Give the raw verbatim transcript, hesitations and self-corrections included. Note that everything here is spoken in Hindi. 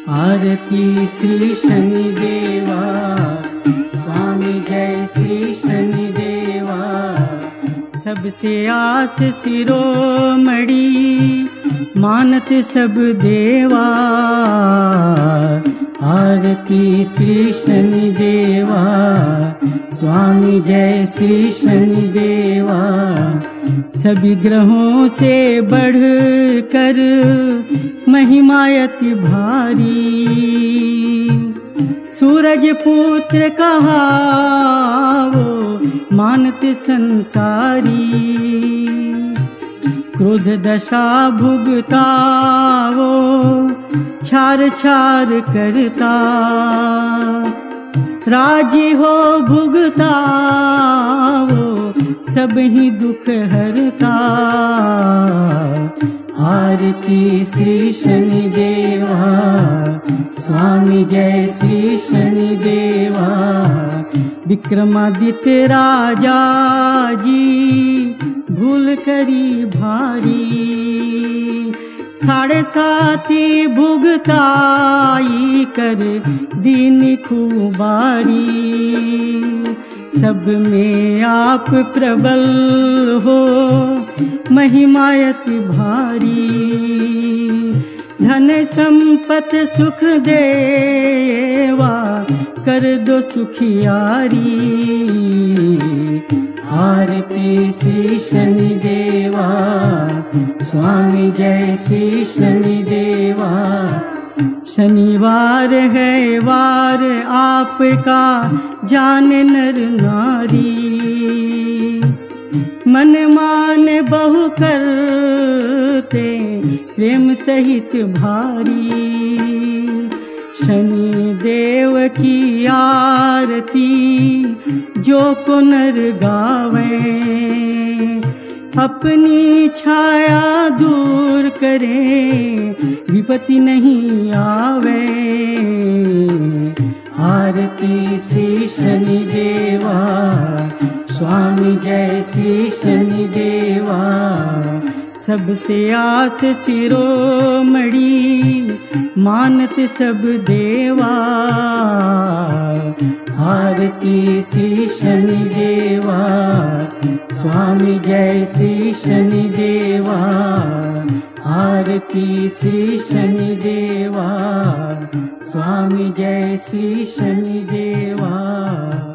आरती श्री शनिदेवा, स्वामी जय श्री शनिदेवा। सबसे आस शिरोमणि, मानत सब देवा। आरती श्री शनिदेवा, स्वामी जय श्री शनिदेवा। सभी ग्रहों से बढ़ कर महिमायति भारी, सूरज पुत्र कहा वो मानत संसारी। क्रोध दशा भुगता वो छार छार करता, राजी हो भुगता वो सब ही दुख हरता। आरती श्री शनिदेवा, स्वामी जय श्री शनिदेवा। विक्रमादित्य राजा जी, भूल करी भारी। साढ़े साथी भुगताई कर दीन खुबारी। सब में आप प्रबल हो, महिमायति भारी। धन संपत सुख देवा, कर दो सुखियारी। आरती श्री शनिदेवा, स्वामी जय श्री शनिदेवा। शनिवार है वार आपका, जाने नर नारी। मन मान बहु करते, प्रेम सहित भारी। शनि देव की आरती, जो को नर गावे। अपनी छाया दूर करे, विपत्ति नहीं आवे। आरती श्री शनिदेवा, स्वामी जय श्री शनिदेवा। सबसे आस शिरोमणि, मानत सब देवा। आरती श्री शनिदेवा, स्वामी जय श्री शनिदेवा। आरती श्री शनिदेवा, स्वामी जय श्री शनिदेवा।